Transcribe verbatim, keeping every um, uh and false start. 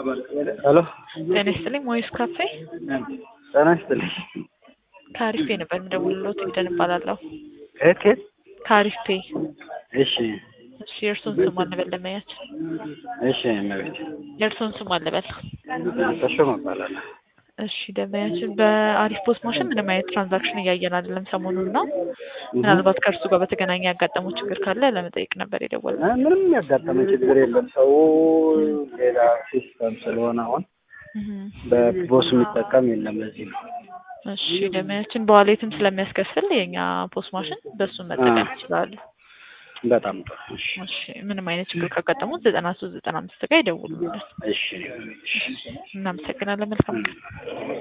ሄሎ ጤና ይስጥልኝ ሞይስ ካፌ ጤና ይስጥልኝ። ካሪፌ ነበር የምደውልልዎት ኤደን እባላለሁ። ከየት ከየት? ካሪፌ። እሺ እሺ የእርሶን ስም ማን ልበል ለማያችን? እሺ እመቤት የእርሶን ስም ማን ልበል? ተሾመ እባላለሁ። እሺ ደመያችን በአሪፍ ፖስት ማሽን ምንም አይነት ትራንዛክሽን እያየን አይደለም ሰሞኑን ነው። ምናልባት ከእርሱ ጋር በተገናኘ ያጋጠመው ችግር ካለ ለመጠየቅ ነበር የደወልነው። ምንም ያጋጠመ ችግር የለም። ሰው ሌላ ሲስተም ስለሆነ አሁን በፖስ የሚጠቀም የለም። ለዚህ ነው። እሺ ደመያችን በዋሌትም ስለሚያስከፍል የኛ ፖስት ማሽን በሱን መጠቀም ይችላሉ። በጣም ጥሩ። እሺ እሺ ምንም አይነት ችግር ካጋጠሙት ዘጠና ሶስት ዘጠና አምስት ጋር ይደውሉልን። እሺ እናመሰግናለን። መልካም